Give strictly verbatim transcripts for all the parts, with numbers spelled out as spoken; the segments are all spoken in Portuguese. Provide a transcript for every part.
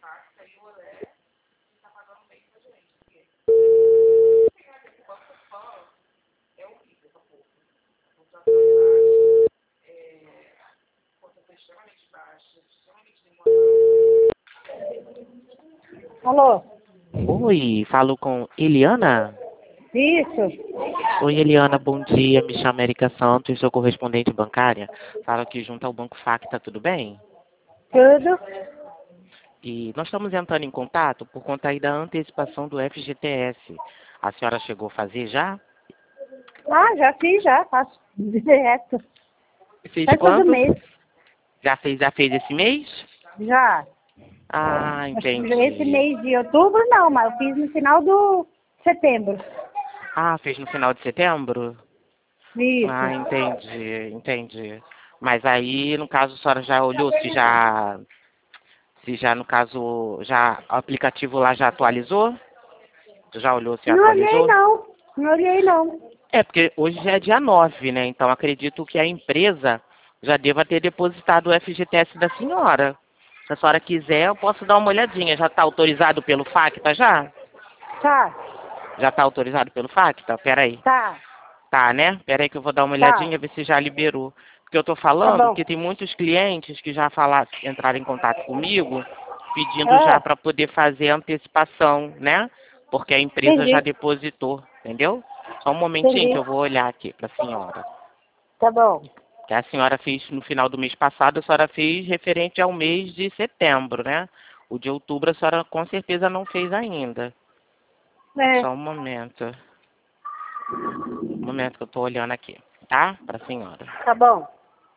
Alô? Oi, falo com Eliana? Isso? Oi, Eliana, bom dia. Me chamo Erika Santos, sou correspondente bancária. Falo aqui junto ao Banco Facta, tudo bem? Tudo? E nós estamos entrando em contato por conta aí da antecipação do F G T S. A senhora chegou a fazer já? Ah, já fiz, já, faço direto. Fez Faz todo quando? mês, Já fez, já fez esse mês? já. Ah, Acho que entendi. esse mês de outubro não, mas eu fiz no final do setembro. Ah, fez no final de setembro? Isso. Ah, entendi, entendi. Mas aí, no caso, a senhora já olhou se já, se já, no caso, já o aplicativo lá já atualizou? Já olhou se Não olhei atualizou? não, não olhei não. É, porque hoje já é dia nove, né? Então acredito que a empresa já deva ter depositado o F G T S da senhora. Se a senhora quiser, eu posso dar uma olhadinha. Já está autorizado pelo Facta já? Tá, Já está autorizado pelo Facta? Pera aí. tá, Tá, né? Pera aí que eu vou dar uma tá, olhadinha, ver se já liberou. Porque eu tô tá falando bom. que tem muitos clientes que já falaram, entraram em contato comigo, pedindo já Ah, para poder fazer a antecipação, né? Porque a empresa já entendi, depositou, entendeu? Só um momentinho que entendi. eu vou olhar aqui para a senhora. Tá bom. Que a senhora fez no final do mês passado, a senhora fez referente ao mês de setembro, né? O de outubro a senhora com certeza não fez ainda. É, Só um momento. Um momento que eu tô olhando aqui, tá? Para a senhora. tá bom.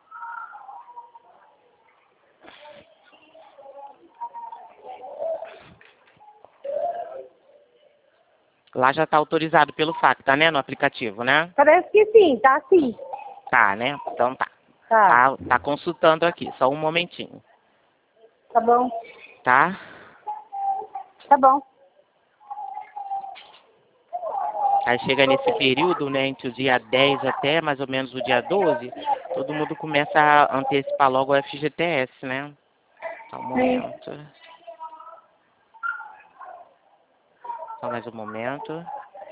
Lá já está autorizado pelo Facta, né? No aplicativo, né? Parece que sim, tá sim. Tá, né? Então tá. Tá, Tá, tá consultando aqui, só um momentinho, tá bom, tá? tá bom. Aí chega nesse período, né, entre o dia dez até mais ou menos o dia doze, todo mundo começa a antecipar logo o F G T S, né? Só um Sim. momento. Só mais um momento.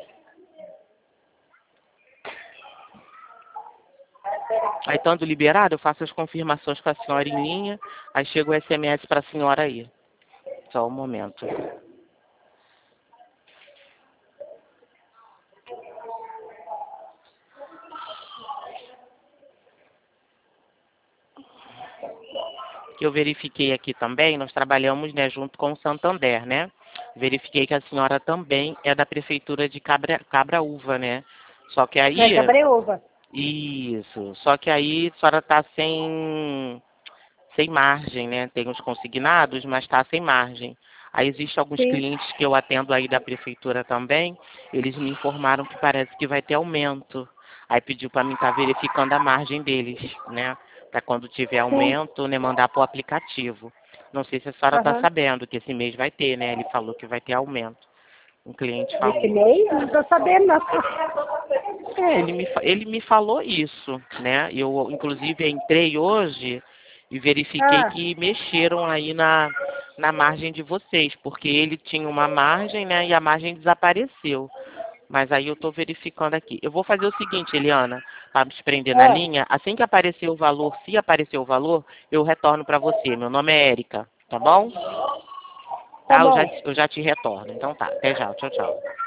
Aí, estando liberado, eu faço as confirmações com a senhora em linha. Aí chega o S M S para a senhora aí. Só um momento. Que eu verifiquei aqui também, nós trabalhamos, né, junto com o Santander, né? Verifiquei que a senhora também é da prefeitura de Cabra, Cabraúva, né? Só que É aí, cabreúva. isso, só que aí a senhora está sem, sem margem, né? Tem os consignados, mas está sem margem. Aí existem alguns Sim. clientes que eu atendo aí da prefeitura também, eles me informaram que parece que vai ter aumento. Aí pediu para mim estar verificando a margem deles, né? Para quando tiver Sim. aumento, né, mandar para o aplicativo. Não sei se a senhora está Aham. sabendo que esse mês vai ter, né? Ele falou que vai ter aumento. Um cliente Desse falou. mês? Não tô sabendo, não. É, ele me, fa- ele me falou isso, né? Eu, inclusive, entrei hoje e verifiquei Ah, que mexeram aí na, na margem de vocês, porque ele tinha uma margem, né? E a margem desapareceu. Mas aí eu estou verificando aqui. Eu vou fazer o seguinte, Eliana, para me prender na ah, linha, assim que aparecer o valor, se aparecer o valor, eu retorno para você. Meu nome é Érica, tá bom? tá Tá, eu já, bom. eu já te retorno. Então tá, até já, tchau, tchau.